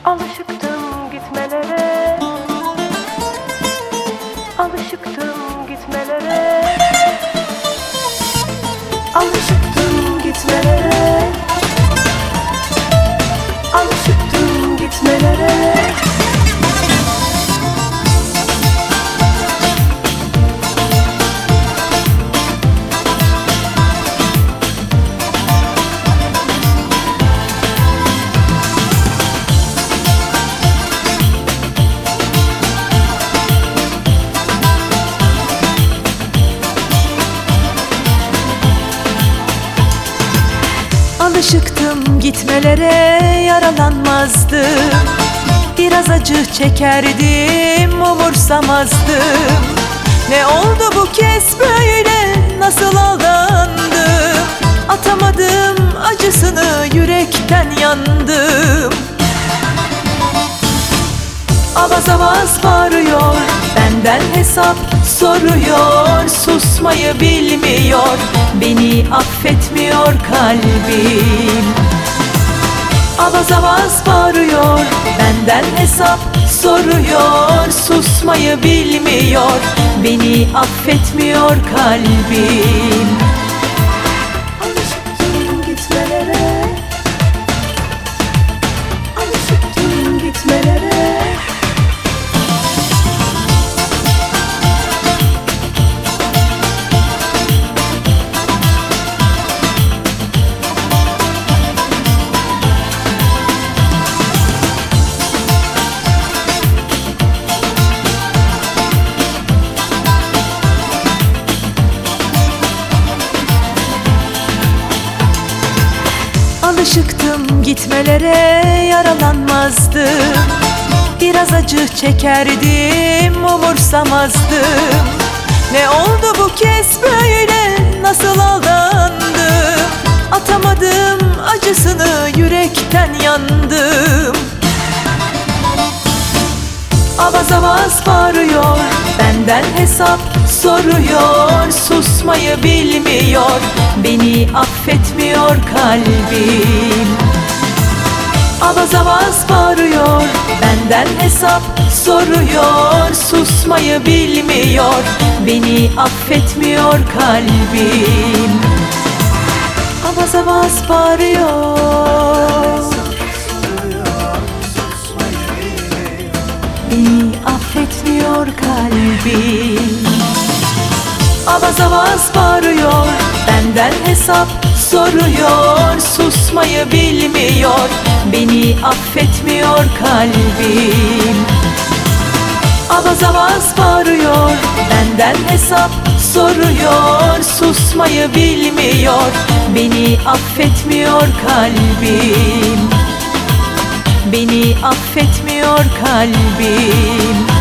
Alışıktım gitmelere, alışıktım gitmelere, alışıktım gitmelere, alışıktım gitmelere. Alışıktım gitmelere, yaralanmazdım. Biraz acı çekerdim, umursamazdım. Ne oldu bu kez böyle, nasıl aldandım? Atamadım acısını, yürekten yandım. Avaz avaz bağırıyor, benden hesap soruyor. Susmayı bilmiyor, beni affetmiyor kalbim. Avaz avaz bağırıyor, benden hesap soruyor. Susmayı bilmiyor, beni affetmiyor kalbim. Alışıktım gitmelere, alışıktım gitmelere. Alışıktım gitmelere, yaralanmazdım. Biraz acı çekerdim, umursamazdım. Ne oldu bu kez böyle, nasıl aldandım? Atamadım acısını, yürekten yandım. Avaz avaz bağırıyor, benden hesap soruyor. Susmayı bilmiyor, beni affetmiyor kalbim. Avaz avaz bağırıyor, benden hesap soruyor. Susmayı bilmiyor, beni affetmiyor kalbim. Avaz avaz bağırıyor, beni affetmiyor kalbim. Avaz avaz bağırıyor, benden hesap soruyor. Susmayı bilmiyor, beni affetmiyor kalbim. Avaz avaz bağırıyor, benden hesap soruyor. Susmayı bilmiyor, beni affetmiyor kalbim. Beni affetmiyor kalbim.